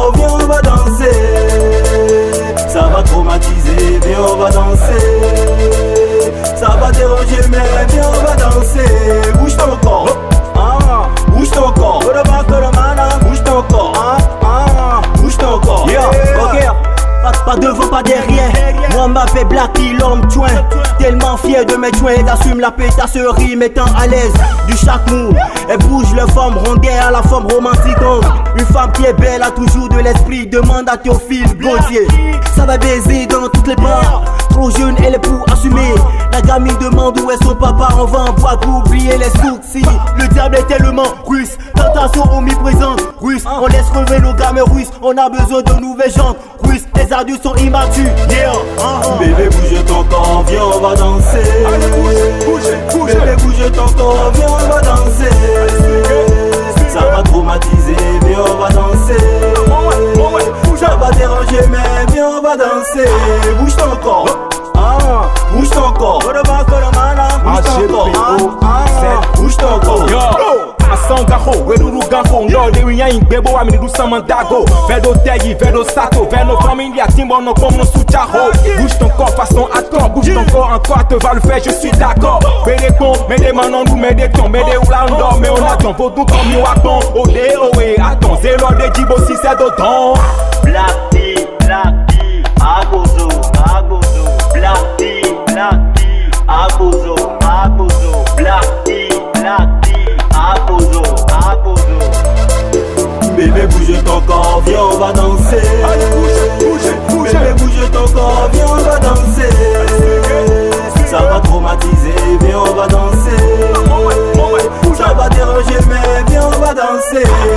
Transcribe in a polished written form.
corps, viens on va danser. Ça va traumatiser, viens on va danser. Ça va déranger mais viens on va danser. Bouge ton corps, bouge ton corps. Bouge ton corps, bouge ton corps. Ok. Pas devant, pas derrière. Moi m'appelle Blacky, l'homme joint. Tellement fier de mes joints. J'assume la pétasserie, mettant à l'aise du chaque move. Elle bouge le forme rondelle à la forme romantique. Une femme qui est belle a toujours de l'esprit. Demande à Théophile Gauthier. Ça va baiser dans toutes les bars. Trop jeune, elle est pour assumer. La gamine demande où est son papa. On va en boîte pour oublier les sourcils. Le diable est tellement russe. Tentation omniprésente russe. On laisse relever nos gamins russes. On a besoin de nouvelles jantes russes. Les adultes sont immatures. Yeah. Bébé bouge ton corps, viens on va danser. Bébé bouge ton corps, viens on va danser. Ça va traumatiser, viens on va danser. Ça va déranger mais viens on va danser. Bouge ton corps, bouge ton corps. Bouge ton corps, bouge ton corps. Asangaho, Weruru Gaho, no, de Rian in Bebo, I mean, do some Dago, Vedo Tegi, Vedo Sato, Vedo Family, Timbo, no, comme no Suchaho, bouge ton corps, façon à ton, bouge ton corps encore, te va le faire, je suis d'accord. Mets des cons, mets des manons, nous mets des tons, mets des oulandors, mais on attend, faut tout comme nous attend, Ode, attends, zéro de Djibo, si c'est d'autant. Blacky, Agozo, Blacky, Agozo, Blacky, Agozo. Bébé bouge ton corps, viens on va danser. Bébé bouge ton corps, viens on va danser. Ça va traumatiser, viens on va danser. Ça va déranger mais viens on va danser.